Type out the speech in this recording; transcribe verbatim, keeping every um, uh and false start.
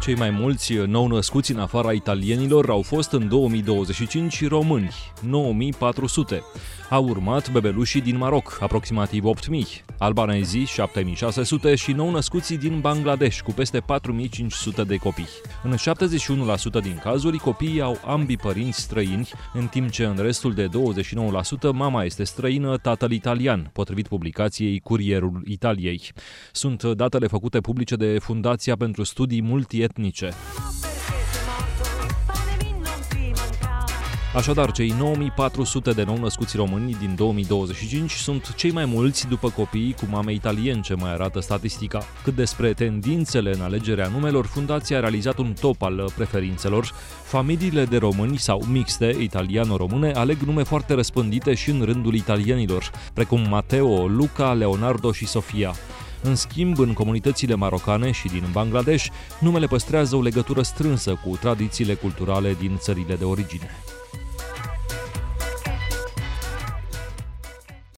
Cei mai mulți nou-născuți în afara italienilor au fost în două mii douăzeci și cinci români, nouă mii patru sute. Au urmat bebelușii din Maroc, aproximativ opt mii, albanezii șapte mii șase sute și nou-născuții din Bangladesh, cu peste patru mii cinci sute de copii. În șaptezeci și unu la sută din cazuri, copiii au ambii părinți străini, în timp ce în restul de douăzeci și nouă la sută mama este străină, tatăl italian, potrivit publicației Curierul Italiei. Sunt datele făcute publice de Fundația pentru Studii Multietnice. Așadar, cei nouă mii patru sute de nou-născuți români din două mii douăzeci și cinci sunt cei mai mulți după copiii cu mame italience, mai arată statistica. Cât despre tendințele în alegerea numelor, Fundația a realizat un top al preferințelor. Familiile de români sau mixte, italiano-române, aleg nume foarte răspândite și în rândul italienilor, precum Matteo, Luca, Leonardo și Sofia. În schimb, în comunitățile marocane și din Bangladesh, numele păstrează o legătură strânsă cu tradițiile culturale din țările de origine.